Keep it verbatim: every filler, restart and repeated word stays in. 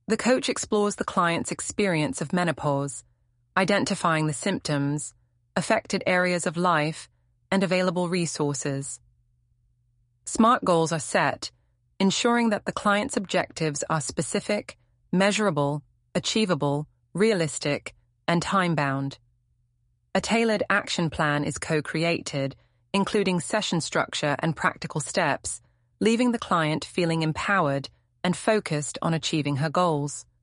The coach explores the client's experience of menopause, identifying the symptoms, affected areas of life, and available resources. SMART goals are set, ensuring that the client's objectives are specific, measurable, achievable, realistic, and time-bound. A tailored action plan is co-created, including session structure and practical steps, leaving the client feeling empowered and focused on achieving her goals.